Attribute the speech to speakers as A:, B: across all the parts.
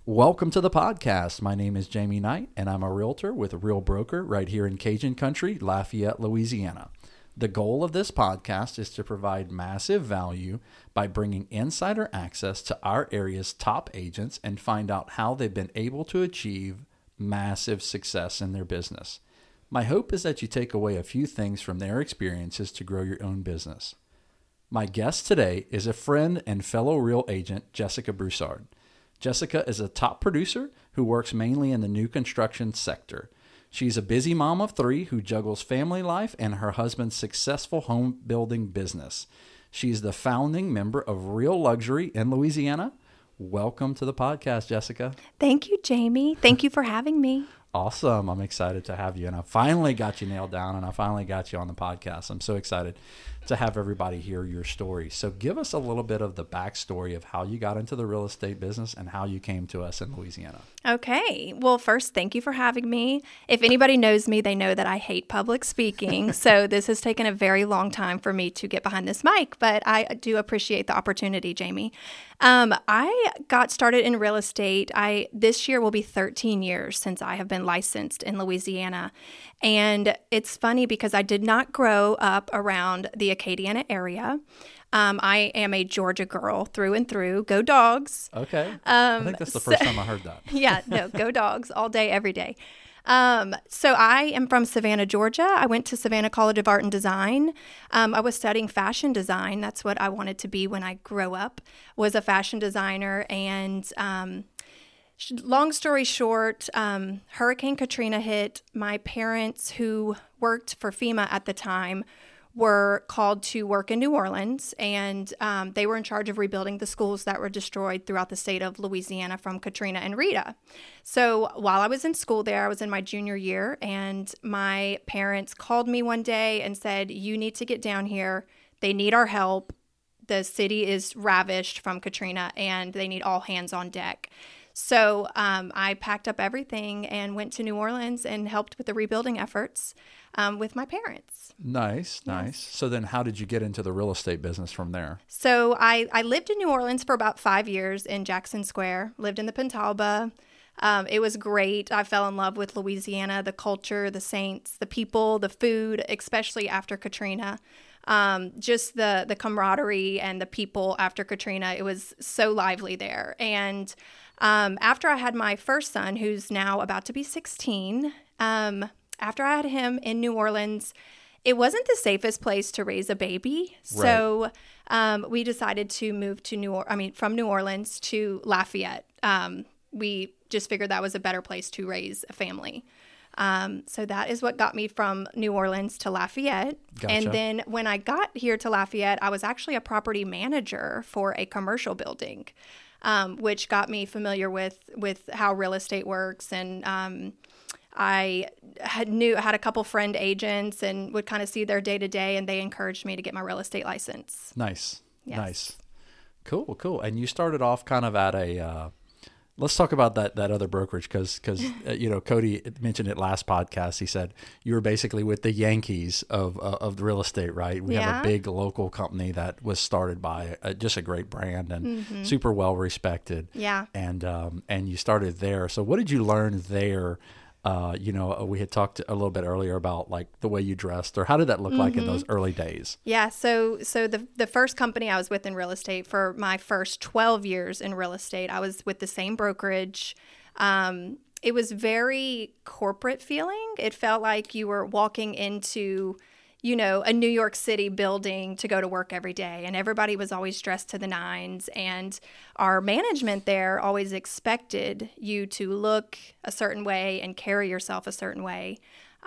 A: Welcome to the podcast. My name is Jamie Knight, and I'm a realtor with Real Broker right here in Cajun Country, Lafayette, Louisiana. The goal of this podcast is to provide massive value by bringing insider access to our area's top agents and find out how they've been able to achieve massive success in their business. My hope is that you take away a few things from their experiences to grow your own business. My guest today is a friend and fellow real agent, Jessica Broussard. Jessica is a top producer who works mainly in the new construction sector. She's a busy mom of three who juggles family life and her husband's successful home building business. She's the founding member of Real Luxury in Louisiana. Welcome to the podcast, Jessica.
B: Thank you, Jamie. Thank you for having me.
A: Awesome. I'm excited to have you. And I finally got you nailed down, and I finally got you on the podcast. I'm so excited to have everybody hear your story. So give us a little bit of the backstory of how you got into the real estate business and how you came to us in Louisiana.
B: Okay. Well, first, thank you for having me. If anybody knows me, they know that I hate public speaking. So this has taken a very long time for me to get behind this mic, but I do appreciate the opportunity, Jamie. I got started in real estate. This year will be 13 years since I have been licensed in Louisiana. And it's funny because I did not grow up around the Acadiana area. I am a Georgia girl through and through. Go Dogs.
A: Okay. I think that's the first time I heard that.
B: Yeah, no, go Dogs all day, every day. So I am from Savannah, Georgia. I went to Savannah College of Art and Design. I was studying fashion design. That's what I wanted to be when I grow up, was a fashion designer. And long story short, Hurricane Katrina hit. My parents, who worked for FEMA at the time, were called to work in New Orleans, and they were in charge of rebuilding the schools that were destroyed throughout the state of Louisiana from Katrina and Rita. So while I was in school there, I was in my junior year, and my parents called me one day and said, "You need to get down here. They need our help. The city is ravished from Katrina, and they need all hands on deck." So I packed up everything and went to New Orleans and helped with the rebuilding efforts with my parents.
A: Nice. So then how did you get into the real estate business from there?
B: So I lived in New Orleans for about 5 years in Jackson Square, lived in the Pentalba. It was great. I fell in love with Louisiana, the culture, the saints, the people, the food, especially after Katrina. Just the camaraderie and the people after Katrina. It was so lively there. And after I had my first son, who's now about to be 16, after I had him in New Orleans, it wasn't the safest place to raise a baby. So we decided to move to from New Orleans to Lafayette. We just figured that was a better place to raise a family. So that is what got me from New Orleans to Lafayette.
A: Gotcha.
B: And then when I got here to Lafayette, I was actually a property manager for a commercial building, which got me familiar with how real estate works. And I had a couple friend agents and would kind of see their day to day, and they encouraged me to get my real estate license.
A: Nice.
B: Yes.
A: Nice. Cool. And you started off kind of at a, let's talk about that other brokerage because Cody mentioned it last podcast. He said you were basically with the Yankees of the real estate, right? We have a big local company that was started by just a great brand and super well respected.
B: Yeah.
A: And you started there. So what did you learn there? We had talked a little bit earlier about like the way you dressed, or how did that look like in those early days?
B: Yeah. So the first company I was with in real estate for my first 12 years in real estate, I was with the same brokerage. It was very corporate feeling. It felt like you were walking into, a New York City building to go to work every day. And everybody was always dressed to the nines. And our management there always expected you to look a certain way and carry yourself a certain way.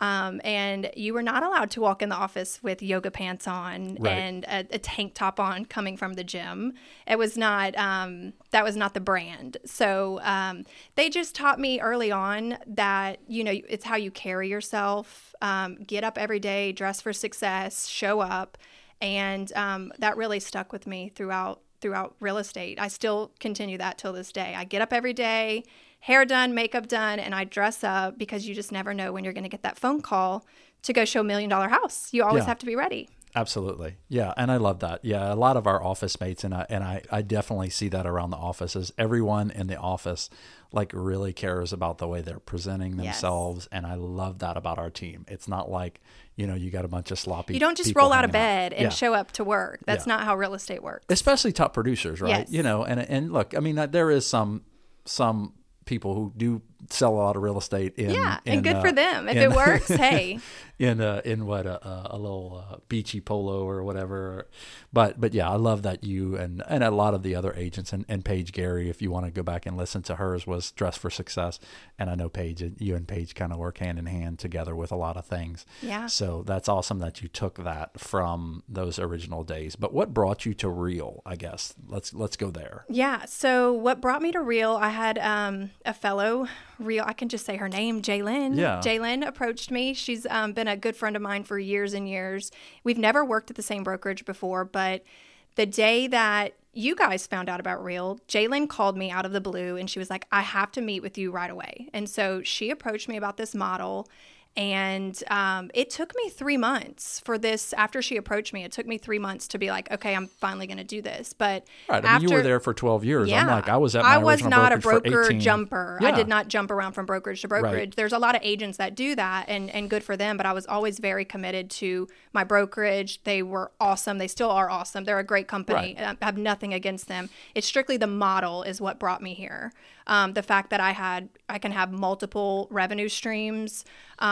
B: And you were not allowed to walk in the office with yoga pants on and a tank top on coming from the gym. It was not, that was not the brand. So they just taught me early on that, it's how you carry yourself, get up every day, dress for success, show up. And that really stuck with me throughout real estate. I still continue that till this day. I get up every day, hair done, makeup done, and I dress up because you just never know when you're going to get that phone call to go show $1 million house. You always have to be ready.
A: Absolutely. Yeah. And I love that. Yeah. A lot of our office mates, and I definitely see that around the office, is everyone in the office like really cares about the way they're presenting themselves. And I love that about our team. It's not like, you got a bunch of sloppy.
B: You don't just
A: people
B: roll out of
A: hanging
B: bed and show up to work. That's not how real estate works.
A: Especially top producers, right?
B: Yes.
A: And look, I mean, there is some people who do sell a lot of real estate
B: and good for them. If it works, hey.
A: in what a little beachy polo or whatever. But yeah, I love that you and a lot of the other agents and Paige Gary, if you want to go back and listen to hers, was Dress for Success. And I know you and Paige kind of work hand in hand together with a lot of things.
B: Yeah.
A: So that's awesome that you took that from those original days. But what brought you to Real, I guess? Let's go there.
B: Yeah. So what brought me to Real, I had a fellow Real, I can just say her name, Jaylyn.
A: Yeah.
B: Jaylyn approached me. She's been a good friend of mine for years and years. We've never worked at the same brokerage before, but the day that you guys found out about Real, Jaylyn called me out of the blue and she was like, I have to meet with you right away. And so she approached me about this model. And it took me 3 months for this. After she approached me, it took me 3 months to be like, okay, I'm finally going to do this. But
A: right. I mean, you were there for 12 years.
B: Yeah,
A: I'm like, I was at my original
B: not a
A: brokerage for
B: broker
A: 18.
B: jumper.
A: Yeah.
B: I did not jump around from brokerage to brokerage.
A: Right.
B: There's a lot of agents that do that, and good for them. But I was always very committed to my brokerage. They were awesome. They still are awesome. They're a great company.
A: Right.
B: I have nothing against them. It's strictly the model is what brought me here. The fact that I can have multiple revenue streams.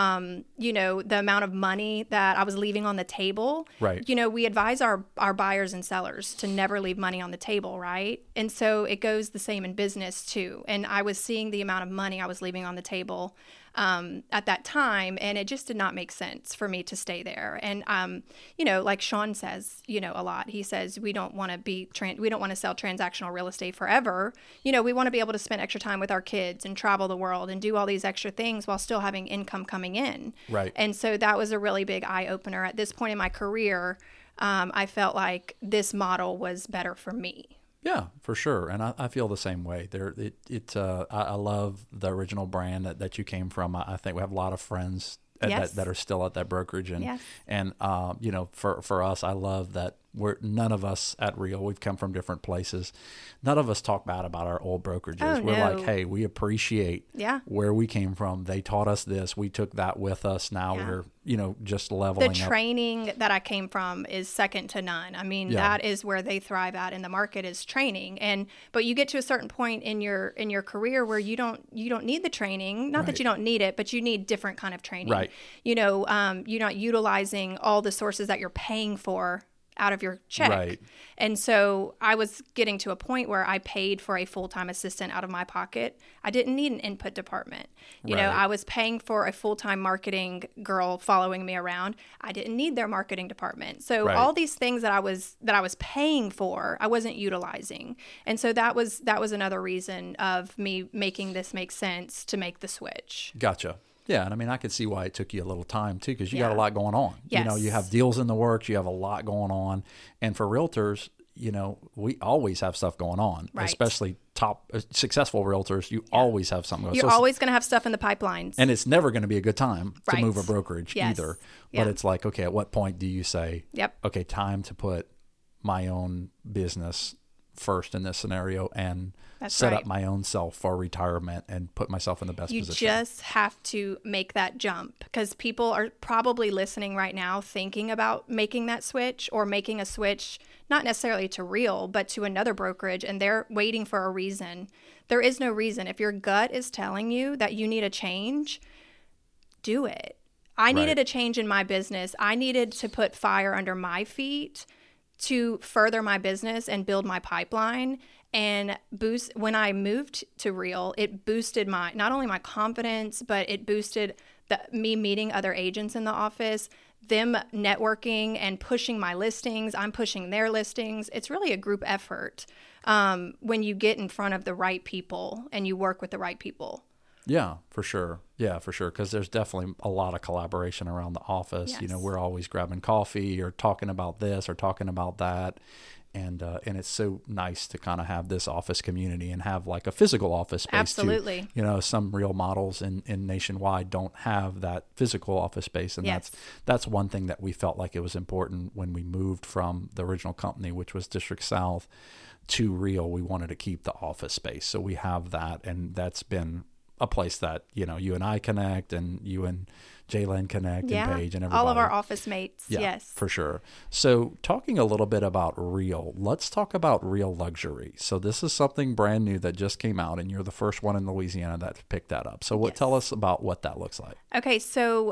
B: The amount of money that I was leaving on the table.
A: Right.
B: We advise our buyers and sellers to never leave money on the table, right? And so it goes the same in business too. And I was seeing the amount of money I was leaving on the table at that time, and it just did not make sense for me to stay there. And like Sean says, a lot. He says we don't want to sell transactional real estate forever. We want to be able to spend extra time with our kids and travel the world and do all these extra things while still having income coming in.
A: Right.
B: And so that was a really big eye opener. At this point in my career, I felt like this model was better for me.
A: Yeah, for sure. And I feel the same way. I love the original brand that you came from. I think we have a lot of friends that are still at that brokerage. And,
B: yes.
A: and for us, I love that none of us at Real, we've come from different places. None of us talk bad about our old brokerages.
B: Oh,
A: We're
B: no.
A: like, hey, we appreciate where we came from. They taught us this. We took that with us. Now we're, just leveling up.
B: The training that I came from is second to none. I mean, that is where they thrive at in the market is training. But you get to a certain point in your career where you don't need the training. Not that you don't need it, but you need different kind of training.
A: Right.
B: You're not utilizing all the sources that you're paying for out of your check.
A: Right.
B: And so I was getting to a point where I paid for a full-time assistant out of my pocket. I didn't need an input department. I was paying for a full-time marketing girl following me around. I didn't need their marketing department. So all these things that I was paying for, I wasn't utilizing. And so that was another reason of me making this make sense to make the switch.
A: Gotcha. Yeah, and I mean, I could see why it took you a little time too, because you got a lot going on.
B: Yes.
A: You have deals in the works, you have a lot going on, and for realtors, we always have stuff going on,
B: right.
A: Especially top successful realtors. You always have something going on.
B: You're always going to have stuff in the pipelines,
A: and it's never going to be a good time to
B: right.
A: move a brokerage either. But it's like, okay, at what point do you say, okay, time to put my own business first in this scenario and set up my own self for retirement and put myself in the best position.
B: You just have to make that jump, because people are probably listening right now thinking about making that switch or making a switch, not necessarily to Real, but to another brokerage, and they're waiting for a reason. There is no reason. If your gut is telling you that you need a change, do it. I needed a change in my business. I needed to put fire under my feet to further my business and build my pipeline and boost. When I moved to Real, it boosted not only my confidence, but it boosted me meeting other agents in the office, them networking and pushing my listings. I'm pushing their listings. It's really a group effort when you get in front of the right people and you work with the right people.
A: Yeah, for sure. Yeah, for sure. Because there's definitely a lot of collaboration around the office.
B: Yes.
A: You know, we're always grabbing coffee or talking about this or talking about that. And it's so nice to kind of have this office community and have like a physical office space.
B: Absolutely.
A: Too. You know, some real models in Nationwide don't have that physical office space. And
B: Yes.
A: that's one thing that we felt like it was important when we moved from the original company, which was District South, to Real. We wanted to keep the office space. So we have that. And that's been a place that, you know, you and I connect, and you and Jaylen connect, and Paige and everybody.
B: All of our office mates.
A: Yeah,
B: yes.
A: for sure. So talking a little bit about Real, let's talk about Real Luxury. So this is something brand new that just came out, and you're the first one in Louisiana that picked that up. So tell us about what that looks like.
B: Okay, so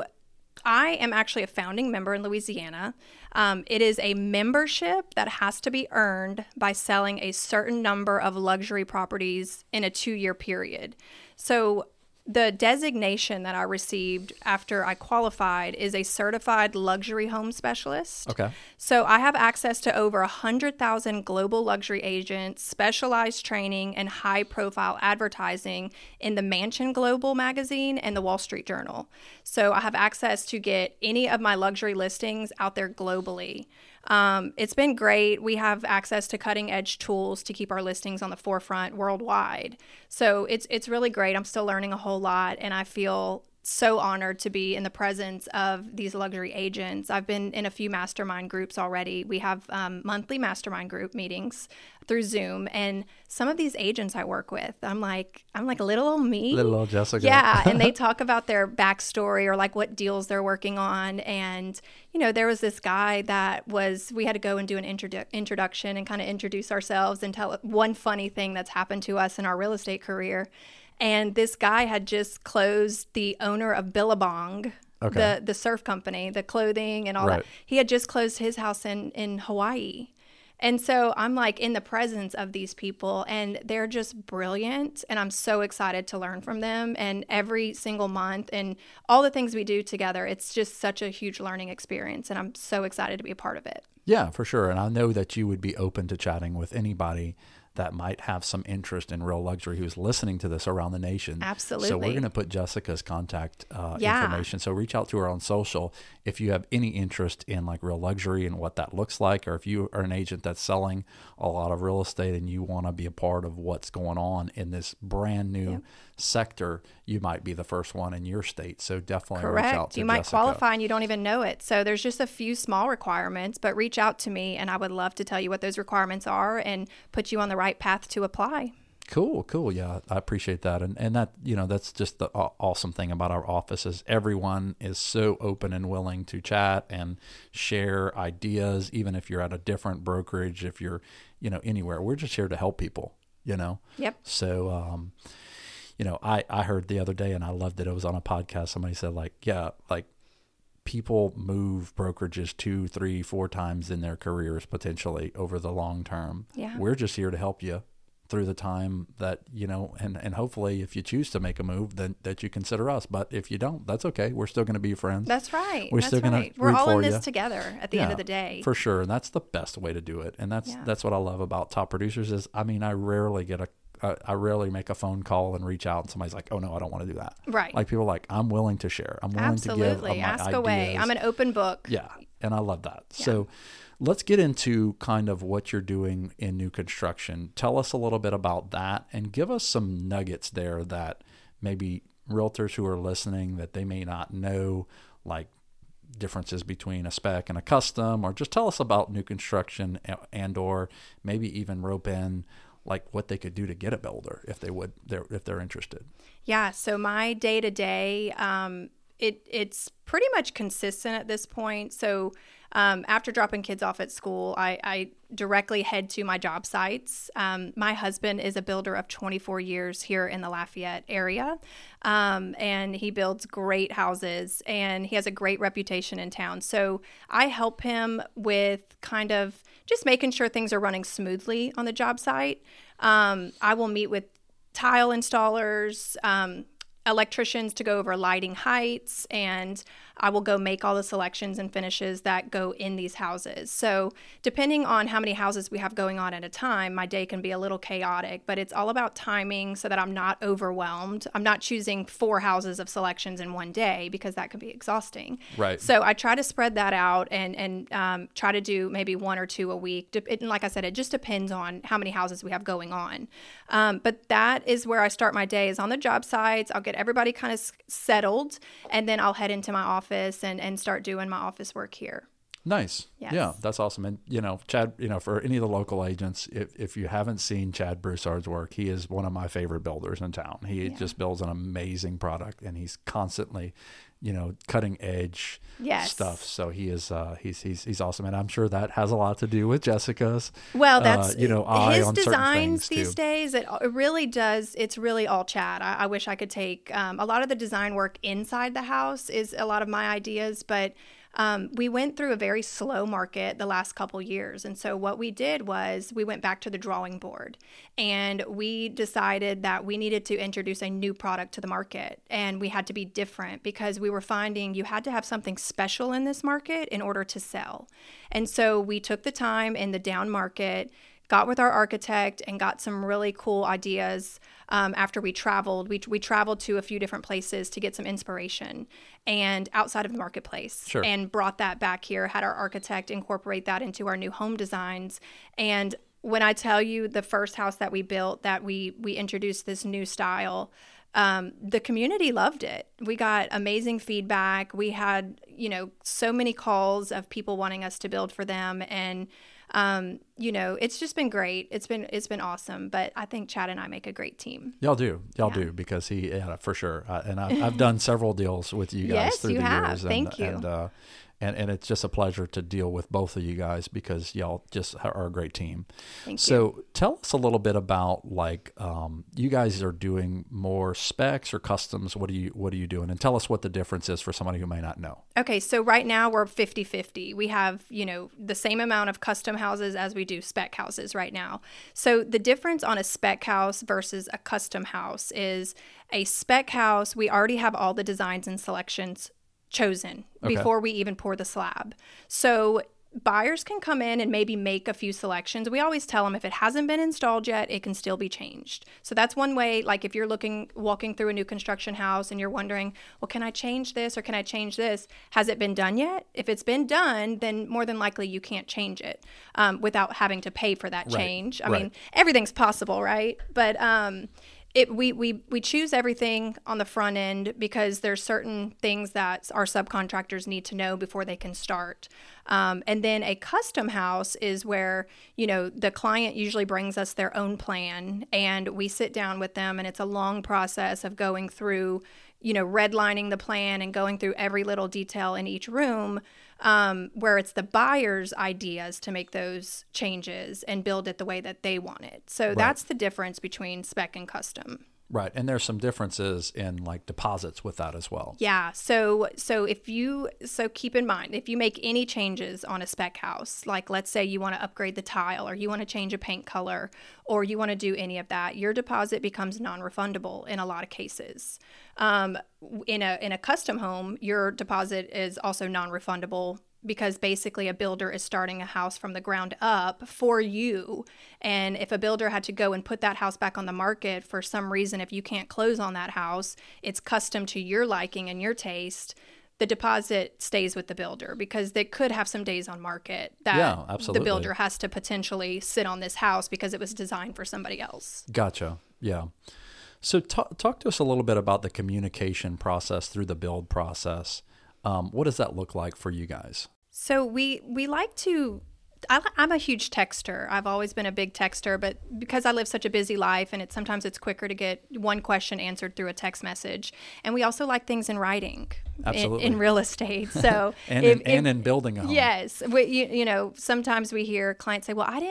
B: I am actually a founding member in Louisiana. It is a membership that has to be earned by selling a certain number of luxury properties in a 2-year period. So the designation that I received after I qualified is a certified luxury home specialist.
A: Okay.
B: So I have access to over 100,000 global luxury agents, specialized training, and high-profile advertising in the Mansion Global magazine and the Wall Street Journal. So I have access to get any of my luxury listings out there globally. It's been great. We have access to cutting edge tools to keep our listings on the forefront worldwide. So it's really great. I'm still learning a whole lot, and I feel so honored to be in the presence of these luxury agents. I've been in a few mastermind groups already. We have monthly mastermind group meetings through Zoom, and some of these agents I work with, I'm like little old me.
A: Little old Jessica.
B: Yeah, and they talk about their backstory or like what deals they're working on. And, you know, there was this guy that we had to go and do an introduction and kind of introduce ourselves and tell one funny thing that's happened to us in our real estate career. And this guy had just closed the owner of Billabong,
A: Okay.
B: the surf company, the clothing and all
A: Right.
B: that. He had just closed his house in Hawaii. And so I'm like in the presence of these people, and they're just brilliant. And I'm so excited to learn from them. And every single month and all the things we do together, it's just such a huge learning experience. And I'm so excited to be a part of it.
A: Yeah, for sure. And I know that you would be open to chatting with anybody that might have some interest in Real Luxury who's listening to this around the nation.
B: Absolutely.
A: So we're going to put Jessica's contact
B: Yeah.
A: information. So reach out to her on social if you have any interest in like Real Luxury and what that looks like, or if you are an agent that's selling a lot of real estate and you want to be a part of what's going on in this brand new sector, you might be the first one in your state. So definitely reach out
B: Correct.
A: to
B: You might
A: Jessica.
B: qualify and you don't even know it. So there's just a few small requirements, but reach out to me and I would love to tell you what those requirements are and put you on the right path to apply.
A: Cool. Yeah, I appreciate that. And that, you know, that's just the awesome thing about our office is everyone is so open and willing to chat and share ideas, even if you're at a different brokerage, if you're, you know, anywhere. We're just here to help people, you know?
B: Yep.
A: So, you know, I heard the other day and I loved it. It was on a podcast. Somebody said people move brokerages 2, 3, 4 times in their careers, potentially over the long term.
B: Yeah.
A: We're just here to help you through the time that, you know, and hopefully if you choose to make a move, then that you consider us. But if you don't, that's okay. We're still going to be friends.
B: That's right.
A: We're
B: That's
A: still gonna
B: right. We're
A: root
B: all in
A: for
B: this
A: you.
B: together at the end of the day.
A: For sure. And that's the best way to do it. And that's what I love about Top Producers is, I mean, I rarely make a phone call and reach out and somebody's like, oh no, I don't want to do that.
B: Right.
A: Like people are like, I'm willing to share. I'm willing to give
B: Absolutely.
A: my
B: Ask
A: ideas.
B: away. I'm an open book.
A: Yeah. And I love that. So let's get into kind of what you're doing in new construction. Tell us a little bit about that and give us some nuggets there that maybe realtors who are listening that they may not know, like differences between a spec and a custom, or just tell us about new construction and or maybe even rope in like what they could do to get a builder if they're interested.
B: Yeah. So my day to day, it's pretty much consistent at this point. So after dropping kids off at school, I directly head to my job sites. My husband is a builder of 24 years here in the Lafayette area, and he builds great houses, and he has a great reputation in town. So I help him with kind of just making sure things are running smoothly on the job site. I will meet with tile installers, electricians to go over lighting heights, and I will go make all the selections and finishes that go in these houses. So depending on how many houses we have going on at a time, my day can be a little chaotic, but it's all about timing so that I'm not overwhelmed. I'm not choosing 4 houses of selections in one day because that could be exhausting.
A: Right.
B: So I try to spread that out and try to do maybe 1 or 2 a week. Like I said, it just depends on how many houses we have going on. But that is where I start my day, is on the job sites. I'll get everybody kind of settled, and then I'll head into my office and start doing my office work here.
A: Nice.
B: Yes.
A: Yeah, that's awesome. And, Chad, for any of the local agents, if you haven't seen Chad Broussard's work, he is one of my favorite builders in town. He just builds an amazing product, and he's constantly, cutting edge stuff. So he is, he's awesome. And I'm sure that has a lot to do with Jessica's,
B: well, that's,
A: his
B: on designs these days. It really does. It's really all Chad. I wish I could take, a lot of the design work inside the house is a lot of my ideas, but we went through a very slow market the last couple years. And so what we did was we went back to the drawing board, and we decided that we needed to introduce a new product to the market, and we had to be different because we were finding you had to have something special in this market in order to sell. And so we took the time in the down market, got with our architect, and got some really cool ideas. After we traveled, we traveled to a few different places to get some inspiration and outside of the marketplace, and brought that back here, had our architect incorporate that into our new home designs. And when I tell you the first house that we built, that we introduced this new style, the community loved it. We got amazing feedback. We had, so many calls of people wanting us to build for them. And it's just been great. It's been awesome. But I think Chad and I make a great team.
A: Y'all do, because for sure. And I've done several deals with you guys through the years.
B: Thank you.
A: And it's just a pleasure to deal with both of you guys because y'all just are a great team.
B: Thank you.
A: So tell us a little bit about you guys are doing more specs or customs. What are you doing? And tell us what the difference is for somebody who may not know.
B: Okay. So right now we're 50-50. We have, the same amount of custom houses as we do spec houses right now. So the difference on a spec house versus a custom house is a spec house. We already have all the designs and selections chosen before we even pour the slab. So buyers can come in and maybe make a few selections. We always tell them if it hasn't been installed yet, it can still be changed. So that's one way, like if you're walking through a new construction house and you're wondering, well, can I change this or can I change this? Has it been done yet? If it's been done, then more than likely you can't change it without having to pay for that change. I mean, everything's possible, right? But we choose everything on the front end because there's certain things that our subcontractors need to know before they can start. And then a custom house is where, the client usually brings us their own plan, and we sit down with them, and it's a long process of going through, redlining the plan and going through every little detail in each room, where it's the buyer's ideas to make those changes and build it the way that they want it. So that's the difference between spec and custom.
A: Right. And there's some differences in deposits with that as well.
B: Yeah. So keep in mind, if you make any changes on a spec house, like let's say you want to upgrade the tile or you want to change a paint color or you want to do any of that, your deposit becomes non-refundable in a lot of cases. In a custom home, your deposit is also non-refundable because basically a builder is starting a house from the ground up for you. And if a builder had to go and put that house back on the market for some reason, if you can't close on that house, it's custom to your liking and your taste, the deposit stays with the builder because they could have some days on market that the builder has to potentially sit on this house because it was designed for somebody else.
A: Gotcha. Yeah. So talk to us a little bit about the communication process through the build process. What does that look like for you guys?
B: So we like to, I'm a huge texter. I've always been a big texter, but because I live such a busy life and sometimes it's quicker to get one question answered through a text message. And we also like things in writing.
A: Absolutely.
B: In real estate. So
A: and in building a home.
B: Yes. Sometimes we hear clients say, well, I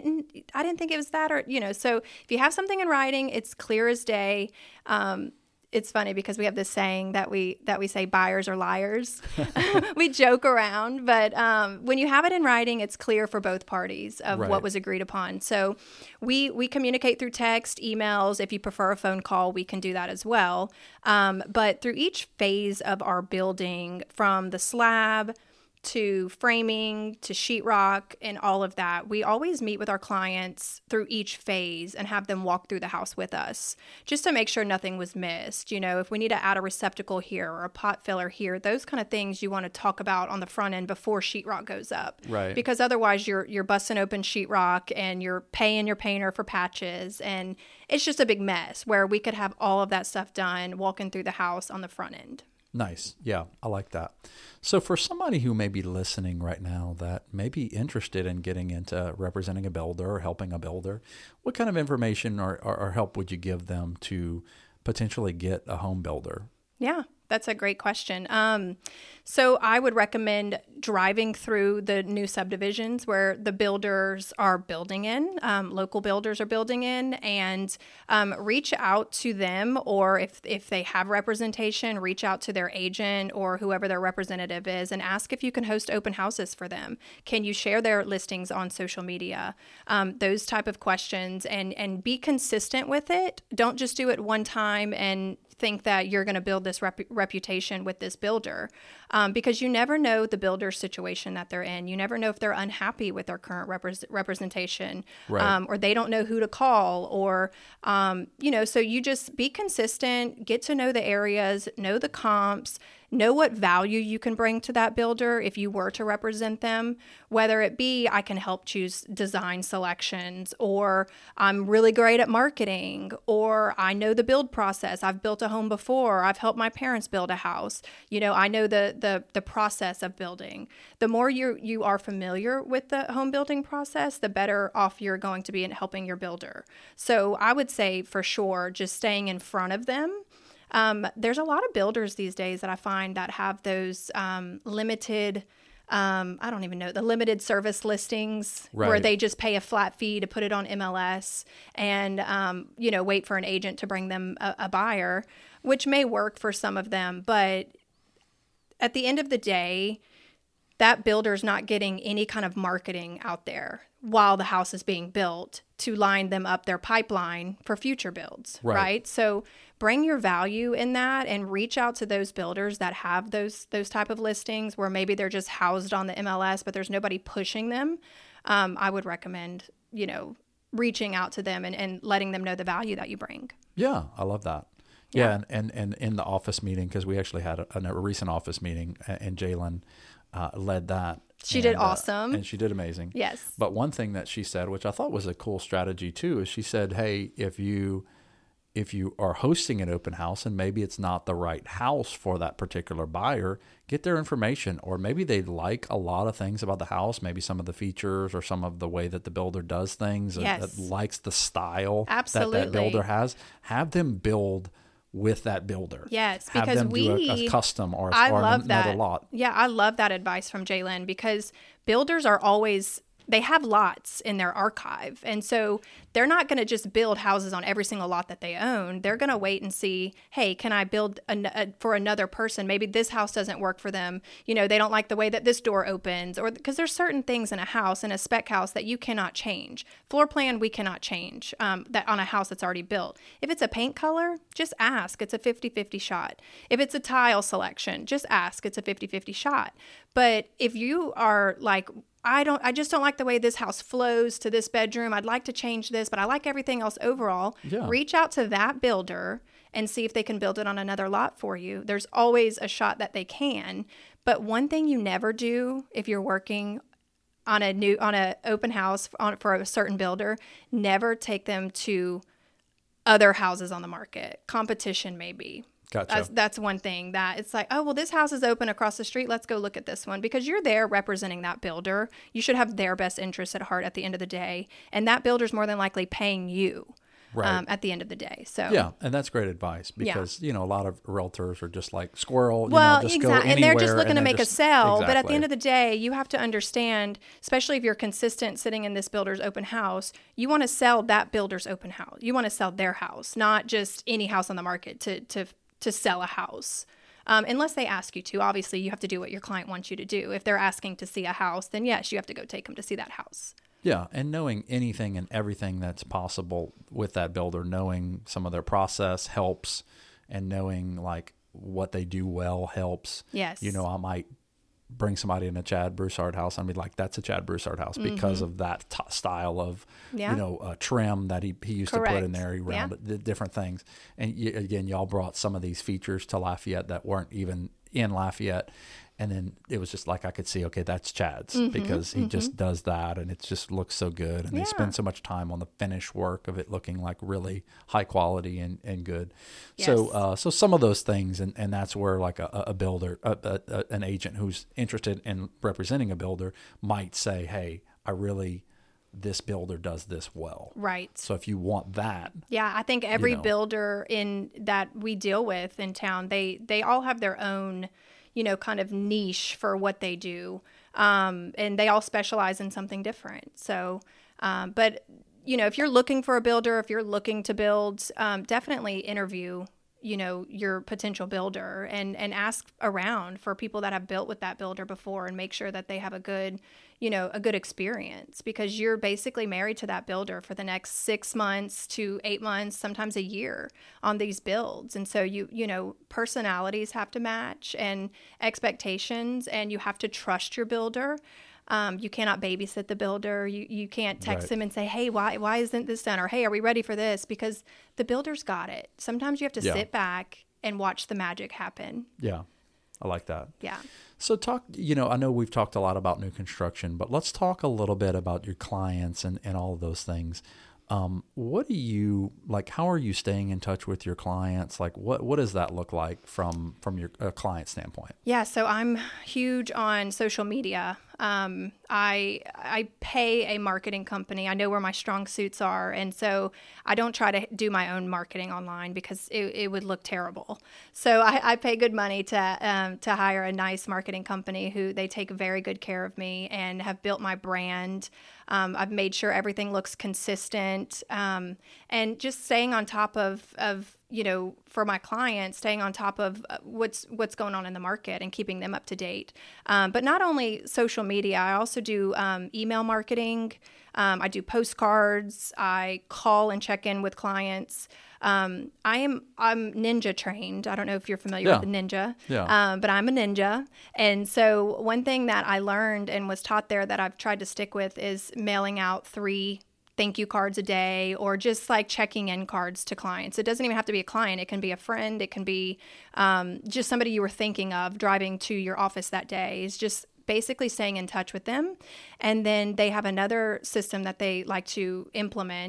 B: didn't think it was that, or, so if you have something in writing, it's clear as day. it's funny because we have this saying that we say buyers are liars. We joke around, but when you have it in writing, it's clear for both parties of
A: Right.
B: what was agreed upon. So we communicate through text, emails. If you prefer a phone call, we can do that as well. But through each phase of our building, from the slab to framing to sheetrock and all of that, we always meet with our clients through each phase and have them walk through the house with us just to make sure nothing was missed. You know, if we need to add a receptacle here or a pot filler here, those kind of things you want to talk about on the front end before sheetrock goes up.
A: Right.
B: Because otherwise you're busting open sheetrock and you're paying your painter for patches, and it's just a big mess where we could have all of that stuff done walking through the house on the front end.
A: Nice. Yeah, I like that. So for somebody who may be listening right now that may be interested in getting into representing a builder or helping a builder, what kind of information or help would you give them to potentially get a home builder?
B: Yeah, that's a great question. So I would recommend driving through the new subdivisions where the builders are building in, local builders are building in, and reach out to them, or if they have representation, reach out to their agent or whoever their representative is and ask if you can host open houses for them. Can you share their listings on social media? Those type of questions, and be consistent with it. Don't just do it one time and think that you're going to build this reputation with this builder, because you never know the builder's situation that they're in. You never know if they're unhappy with their current representation,
A: Right.
B: or they don't know who to call, or, so you just be consistent, get to know the areas, know the comps, know what value you can bring to that builder if you were to represent them, whether it be I can help choose design selections, or I'm really great at marketing, or I know the build process. I've built a home before. I've helped my parents build a house. I know the process of building. The more you are familiar with the home building process, the better off you're going to be in helping your builder. So I would say for sure, just staying in front of them. There's a lot of builders these days that I find that have those limited, I don't even know, the limited service listings where
A: Right.
B: they just pay a flat fee to put it on MLS and, wait for an agent to bring them a buyer, which may work for some of them. But at the end of the day, that builder's not getting any kind of marketing out there while the house is being built to line them up their pipeline for future builds, right? So bring your value in that and reach out to those builders that have those type of listings where maybe they're just housed on the MLS, but there's nobody pushing them. I would recommend, reaching out to them and letting them know the value that you bring.
A: Yeah, I love that. Yeah, and in the office meeting, because we actually had a recent office meeting, and Jalen led that.
B: She did awesome.
A: And she did amazing.
B: Yes.
A: But one thing that she said, which I thought was a cool strategy too, is she said, hey, if you are hosting an open house and maybe it's not the right house for that particular buyer, get their information. Or maybe they like a lot of things about the house, maybe some of the features or some of the way that the builder does things,
B: Yes.
A: that likes the style
B: Absolutely.
A: that builder has. Have them build with that builder.
B: Yes,
A: Have
B: because
A: them do a custom or
B: love
A: another
B: that.
A: lot.
B: Yeah, I love that advice from Jalen, because builders are always, they have lots in their archive. And so they're not going to just build houses on every single lot that they own. They're going to wait and see, hey, can I build for another person? Maybe this house doesn't work for them. They don't like the way that this door opens, or because there's certain things in a house, in a spec house, that you cannot change. Floor plan, we cannot change that on a house that's already built. If it's a paint color, just ask. It's a 50-50 shot. If it's a tile selection, just ask. It's a 50-50 shot. But if you are like, I just don't like the way this house flows to this bedroom. I'd like to change this, but I like everything else overall.
A: Yeah.
B: Reach out to that builder and see if they can build it on another lot for you. There's always a shot that they can. But one thing you never do if you're working on a open house for a certain builder, never take them to other houses on the market. Competition maybe.
A: Gotcha.
B: That's one thing that it's like, oh, well, this house is open across the street. Let's go look at this one, because you're there representing that builder. You should have their best interests at heart at the end of the day. And that builder's more than likely paying you at the end of the day. So
A: yeah, and that's great advice, because a lot of realtors are just like squirrel.
B: Well,
A: just
B: exactly,
A: go
B: and they're just
A: anywhere,
B: looking to make a sale.
A: Exactly.
B: But at the end of the day, you have to understand, especially if you're consistent sitting in this builder's open house, you want to sell that builder's open house. You want to sell their house, not just any house on the market to to sell a house. Unless they ask you to. Obviously, you have to do what your client wants you to do. If they're asking to see a house, then yes, you have to go take them to see that house.
A: Yeah, and knowing anything and everything that's possible with that builder, knowing some of their process helps, and knowing like what they do well helps.
B: Yes.
A: You know, I might bring somebody in a Chad Broussard house and be like, that's a Chad Broussard house because of that style of, you know, trim that he used to put in there. He rounded the different things. And again, y'all brought some of these features to Lafayette that weren't even in Lafayette. And then it was just like I could see, okay, that's Chad's because he just does that, and it just looks so good. And they spend so much time on the finish work of it looking like really high quality and good. Yes. So some of those things, and that's where like a builder, an agent who's interested in representing a builder might say, hey, this builder does this well.
B: Right.
A: So if you want that.
B: Yeah, I think every builder that we deal with in town, they all have their own, you know, kind of niche for what they do. And they all specialize in something different. So, but, you know, if you're looking for a builder, if you're looking to build, definitely interview, you know, your potential builder and ask around for people that have built with that builder before and make sure that they have a good experience, because you're basically married to that builder for the next 6 months to 8 months, sometimes a year on these builds. And so you know, personalities have to match and expectations, and you have to trust your builder. You cannot babysit the builder. You can't text him and say, hey, why isn't this done? Or, hey, are we ready for this? Because the builder's got it. Sometimes you have to sit back and watch the magic happen.
A: Yeah. I like that.
B: Yeah.
A: So I know we've talked a lot about new construction, but let's talk a little bit about your clients and all of those things. What do you like? How are you staying in touch with your clients? Like, what does that look like from your client standpoint?
B: Yeah, so I'm huge on social media. I pay a marketing company. I know where my strong suits are, and so I don't try to do my own marketing online because it would look terrible. So I pay good money to hire a nice marketing company who they take very good care of me and have built my brand. I've made sure everything looks consistent, and just staying on top of you know, for my clients, staying on top of what's going on in the market and keeping them up to date. But not only social media, I also do email marketing. I do postcards. I call and check in with clients. I'm ninja trained. I don't know if you're familiar with the ninja, but I'm a ninja. And so one thing that I learned and was taught there that I've tried to stick with is mailing out 3 thank you cards a day, or just like checking in cards to clients. It doesn't even have to be a client. It can be a friend. It can be just somebody you were thinking of driving to your office that day. It's just basically staying in touch with them. And then they have another system that they like to implement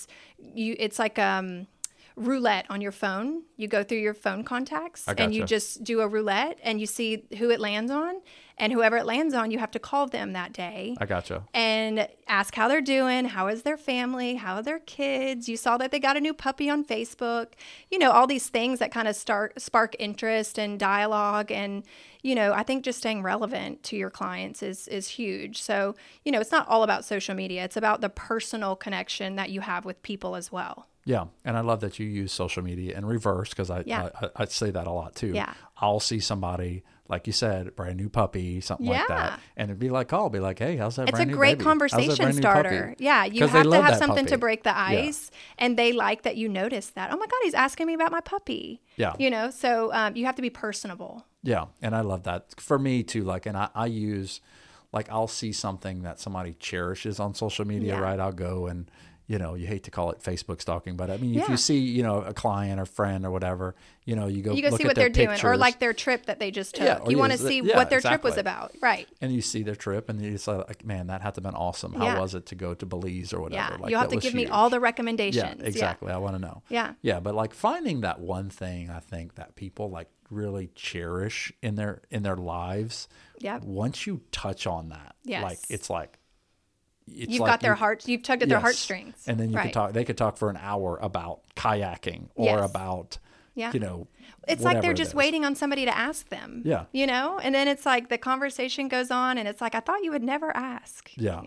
B: it's like roulette on your phone. You go through your phone contacts and you just do a roulette and you see who it lands on, and whoever it lands on, you have to call them that day.
A: I gotcha.
B: And ask how they're doing. How is their family? How are their kids? You saw that they got a new puppy on Facebook. You know, all these things that kind of spark interest and dialogue. And, you know, I think just staying relevant to your clients is huge. So, you know, it's not all about social media. It's about the personal connection that you have with people as well.
A: Yeah. And I love that you use social media in reverse, because I say that a lot too.
B: Yeah.
A: I'll see somebody, like you said, brand new puppy, something like that. And it'd be like, I'll be like, hey, how's that brand new baby?
B: It's a great conversation starter. Yeah. You have to have something to break the ice. Yeah. And they like that you notice that. Oh my God, he's asking me about my puppy. Yeah. You know, so you have to be personable. Yeah.
A: And I love that. For me too, like, and I use, like, I'll see something that somebody cherishes on social media, right? I'll go and, you know, you hate to call it Facebook stalking, but I mean, if you see, you know, a client or friend or whatever, you know, you go look
B: see what they're doing, or like their trip that they just took. You want to see what their trip was about, right?
A: And you see their trip, and you say, like, man, that had to have been awesome. How was it to go to Belize or whatever?
B: Yeah,
A: like,
B: you have to give me all the recommendations.
A: Yeah, exactly. I want to know. Yeah, but like finding that one thing, I think that people like really cherish in their lives. Yeah. Once you touch on that, like it's like.
B: You've got their hearts. You've tugged at their heartstrings,
A: and then you can talk. They could talk for an hour about kayaking or about, you know,
B: it's like they're just waiting on somebody to ask them. Yeah, you know, and then it's like the conversation goes on, and it's like, I thought you would never ask.
A: Yeah.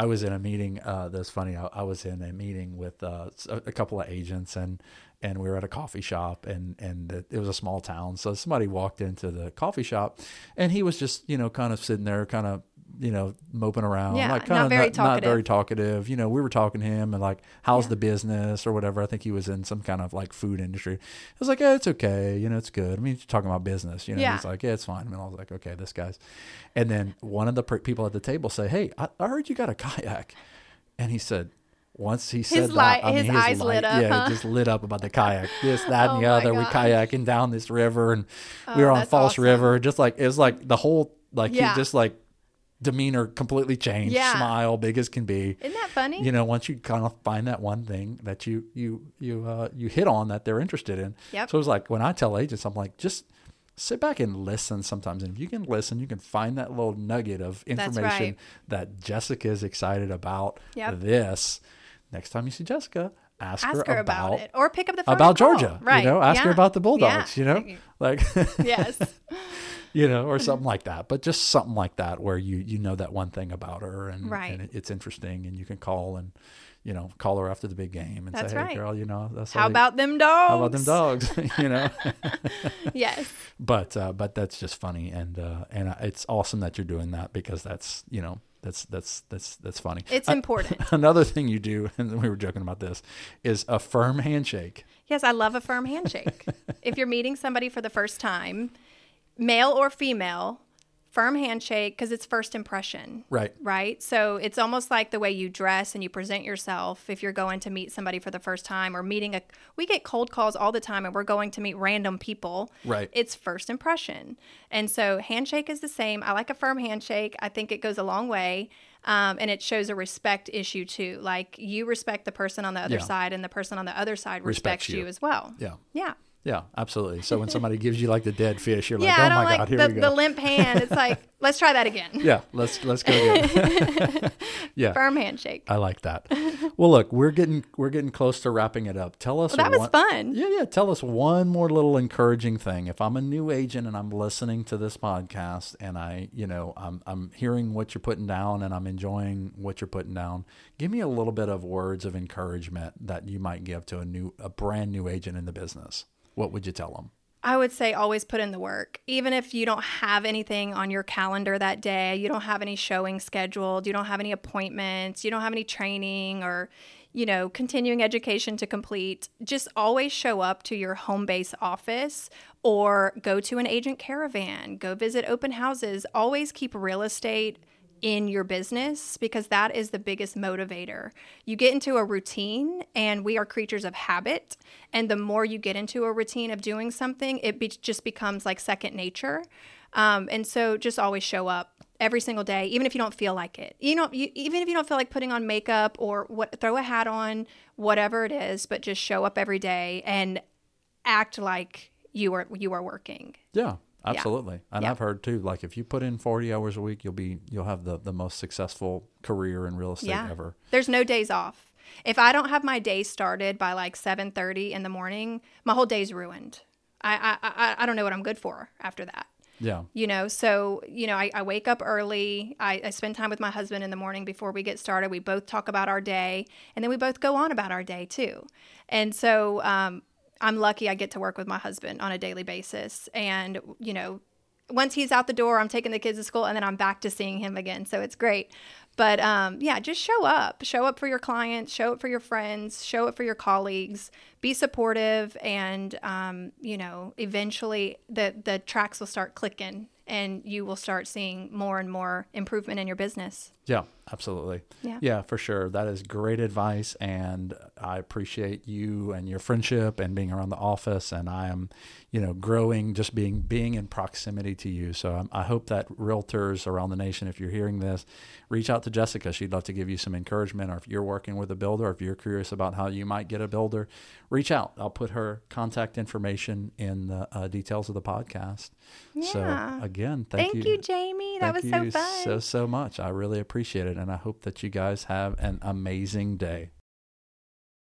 A: I was in a meeting. That's funny. I was in a meeting with a couple of agents, and we were at a coffee shop, and it was a small town. So somebody walked into the coffee shop, and he was just kind of sitting there, kind of moping around,
B: Yeah,
A: like kind
B: not
A: of
B: very
A: not
B: talkative.
A: very talkative. We were talking to him and like, how's the business or whatever. I think he was in some kind of like food industry. I was like, yeah, it's okay. It's good. I mean, you're talking about business,
B: Yeah.
A: He's like, yeah, it's fine. I was like, okay, this guy's. And then one of the people at the table say, hey, I heard you got a kayak. And he said, once he said that,
B: his eyes lit up,
A: yeah,
B: huh?
A: it just lit up about the kayak, this, that, and
B: Oh
A: the
B: my
A: other. We
B: gosh.
A: kayaking down this river, and we were on
B: that's
A: False
B: awesome.
A: River. Just like, it was like the whole, like,
B: Yeah.
A: he just like, demeanor completely changed,
B: Yeah.
A: smile big as can be.
B: Isn't that funny?
A: Once you kind of find that one thing that you hit on that they're interested in.
B: Yep.
A: So it was like, when I tell agents, I'm like, just sit back and listen sometimes. And if you can listen, you can find that little nugget of information
B: right.
A: that Jessica is excited about.
B: Yep.
A: This. Next time you see Jessica, ask her
B: about it, or pick up the phone
A: about
B: and call.
A: Georgia.
B: Right?
A: Ask her
B: Yeah.
A: about the Bulldogs.
B: Yeah.
A: Like
B: Yes.
A: or something like that. But just something like that where you know that one thing about her, and,
B: Right.
A: and it's interesting, and you can call and call her after the big game and
B: That's
A: say, hey
B: right.
A: girl, that's
B: How about them dogs?
A: how about them dogs?
B: Yes.
A: But that's just funny, and it's awesome that you're doing that, because that's that's funny.
B: It's important.
A: Another thing you do, and we were joking about this, is a firm handshake.
B: Yes, I love a firm handshake. If you're meeting somebody for the first time, male or female, firm handshake, because it's first impression.
A: Right.
B: Right? So it's almost like the way you dress and you present yourself if you're going to meet somebody for the first time, or we get cold calls all the time and we're going to meet random people.
A: Right.
B: It's first impression. And so handshake is the same. I like a firm handshake. I think it goes a long way. And it shows a respect issue too. Like, you respect the person on the other
A: Yeah.
B: side, and the person on the other side
A: Respects
B: respects
A: you.
B: you as well.
A: Yeah.
B: Yeah.
A: Yeah, absolutely. So when somebody gives you like the dead fish, you're
B: Yeah,
A: like,
B: I
A: oh
B: don't
A: my
B: like
A: God, here we go.
B: the limp hand. It's like, let's try that again.
A: Yeah, let's go again. Yeah.
B: Firm handshake.
A: I like that. Well, look, we're getting close to wrapping it up. Tell us.
B: Well, that was fun.
A: Yeah. Tell us one more little encouraging thing. If I'm a new agent and I'm listening to this podcast, and I'm hearing what you're putting down, and I'm enjoying what you're putting down, give me a little bit of words of encouragement that you might give to a brand new agent in the business. What would you tell them?
B: I would say always put in the work. Even if you don't have anything on your calendar that day, you don't have any showing scheduled, you don't have any appointments, you don't have any training or, continuing education to complete, just always show up to your home base office or go to an agent caravan, go visit open houses. Always keep real estate in your business, because that is the biggest motivator. You get into a routine, and we are creatures of habit. And the more you get into a routine of doing something, just becomes like second nature. And so just always show up every single day, even if you don't feel like it. Even if you don't feel like putting on makeup or throw a hat on, whatever it is, but just show up every day and act like you are working.
A: Yeah. Absolutely. And
B: Yeah.
A: I've heard too, like, if you put in 40 hours a week, you'll have the most successful career in real estate ever.
B: There's no days off. If I don't have my day started by like 7:30 in the morning, my whole day's ruined. I don't know what I'm good for after that.
A: Yeah.
B: So, I wake up early. I spend time with my husband in the morning before we get started. We both talk about our day, and then we both go on about our day too. And so, I'm lucky I get to work with my husband on a daily basis. And, once he's out the door, I'm taking the kids to school, and then I'm back to seeing him again. So it's great. But just show up. Show up for your clients, show up for your friends, show up for your colleagues, be supportive. And, eventually the tracks will start clicking, and you will start seeing more and more improvement in your business.
A: Yeah, absolutely. Yeah, for sure. That is great advice. And I appreciate you and your friendship and being around the office. And I am, growing, just being in proximity to you. So I hope that realtors around the nation, if you're hearing this, reach out to Jessica. She'd love to give you some encouragement. Or if you're working with a builder, or if you're curious about how you might get a builder, reach out. I'll put her contact information in the details of the podcast.
B: Yeah.
A: So again, thank you.
B: Thank you, Jamie. That was so fun.
A: so much. I really appreciate it. And I hope that you guys have an amazing day.